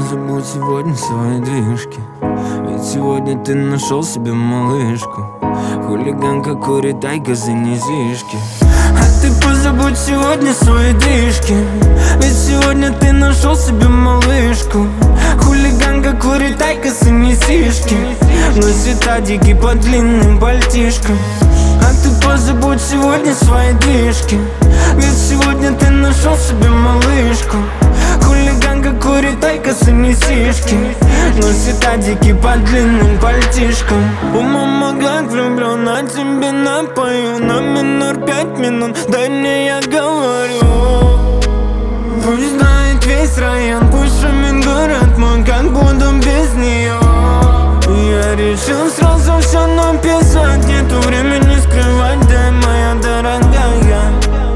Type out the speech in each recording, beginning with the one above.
позабудь сегодня свои движки, ведь сегодня ты нашел себе малышку. Хулиганка курит, ай газы не зишки. А ты позабудь сегодня свои движки, ведь сегодня ты нашел себе малышку. Хулиганка курит, ай газы не зишки, носит адики по длинным пальтишкам. А ты позабудь сегодня свои движки, ведь сегодня ты нашел себе малышку. Хулиганка курит, ай косы не сишки, носит адики по длинным пальтишкам. У мама как влюблен, а тебе напою на минор 5 минут. Дай мне, я говорю. Пусть знает весь район, пусть шумит город мой, как буду без нее. Я решил сразу все написать, нету времени скрывать, дай, моя дорогая.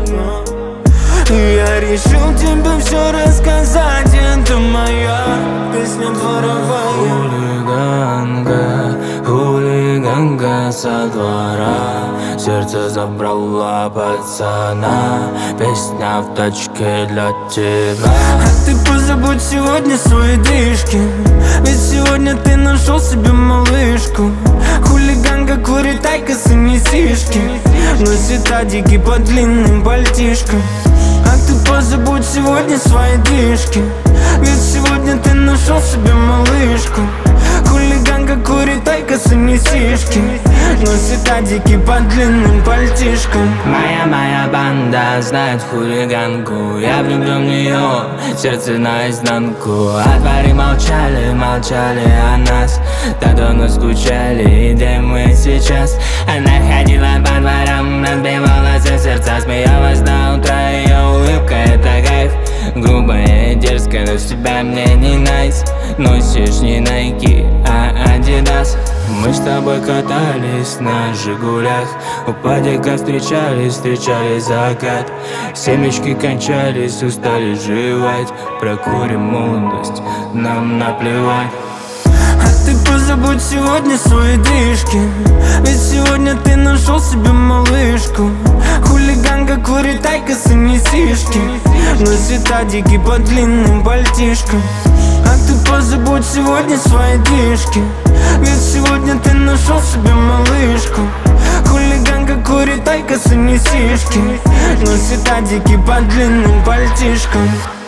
Я решил тебе все рассказать, это моя песня дворовая. Хулиганка, хулиганка со двора, сердце забрала пацана, песня в тачке для тебя. А ты позабудь сегодня свои движки, ведь сегодня ты нашел себе малышку. Хулиганка курит, ай косы не сишки, носит адики по длинным пальтишкам. А ты позабудь сегодня свои движки, ведь сегодня ты нашел себе малышку. Хулиганка курит, ай косы не сишки, носит адики по длинным пальтишкам. Моя банда знает хулиганку, я влюблен в нее, сердце наизнанку. А твари молчали, молчали о нас, так давно скучали, и где мы сейчас? Она ходила по дворам, разбивала все сердца, смеялась до утра, ее улыбка это кайф. Грубая и дерзкая, но с тебя мне не найс. Носишь не Nike, а Adidas. Мы с тобой катались на Жигулях, у падика встречались закат. Семечки кончались, устали жевать, прокурим молодость, нам наплевать. А ты позабудь сегодня свои движки, ведь сегодня ты нашел себе малышку. Хулиганка курит, ай косы не сишки, носит адики по длинным пальтишкам. А ты позабудь сегодня свои движки, ведь сегодня ты нашел себе малышку. Хулиганка курит, ай косы не сишки, носит адики по длинным пальтишкам.